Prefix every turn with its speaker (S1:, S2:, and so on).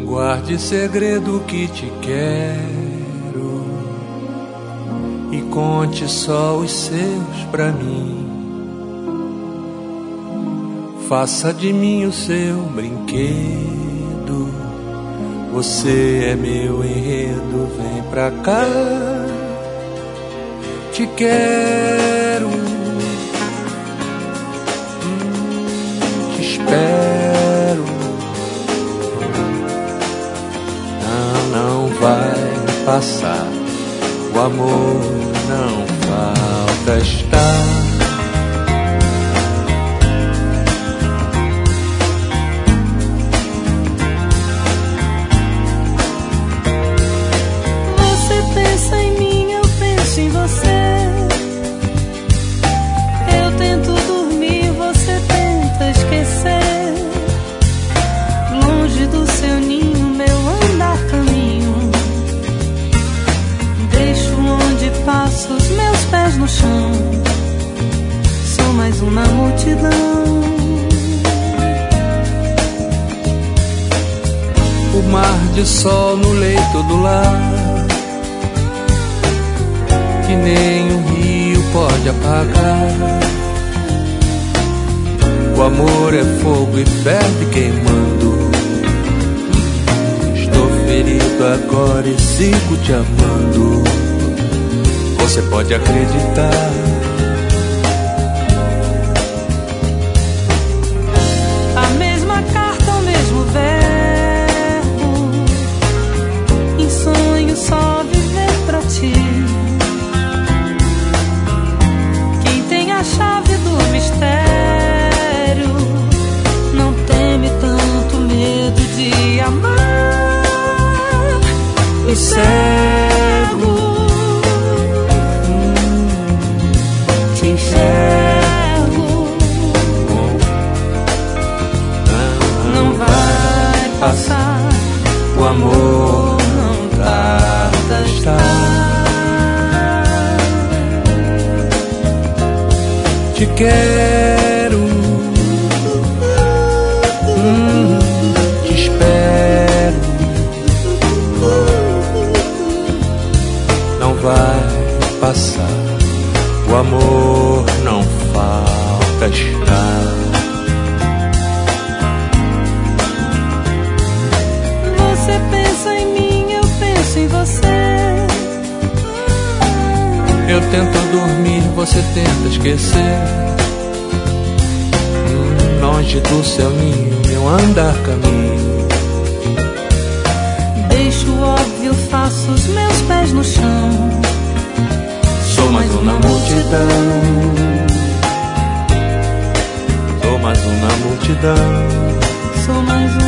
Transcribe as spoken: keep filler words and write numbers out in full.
S1: Guarde segredo que te quero e conte só os seus pra mim. Faça de mim o seu brinquedo. Você é meu enredo, vem pra cá. Te quero, te espero. Não, não vai passar. O amor não falta estar.
S2: Os meus pés no chão, sou mais uma multidão.
S1: O mar de sol no leito do lar, que nem um rio pode apagar. O amor é fogo e ferve queimando. Estou ferido agora e sigo te amando. Você pode acreditar.
S2: A mesma carta, o mesmo verbo. Em sonho só viver pra ti. Quem tem a chave do mistério não teme tanto medo de amar. Me cego. Não vai passar.
S1: O amor não tarda a estar. Te quero, hum, te espero. Não vai passar. O amor não falta estar.
S2: Você pensa em mim, eu penso em você.
S1: Eu tento dormir, você tenta esquecer. Longe do seu ninho, meu andar caminho.
S2: Deixo o óbvio, faço os meus pés no chão.
S1: Sou mais uma multidão. Sou mais uma multidão.
S2: Sou mais uma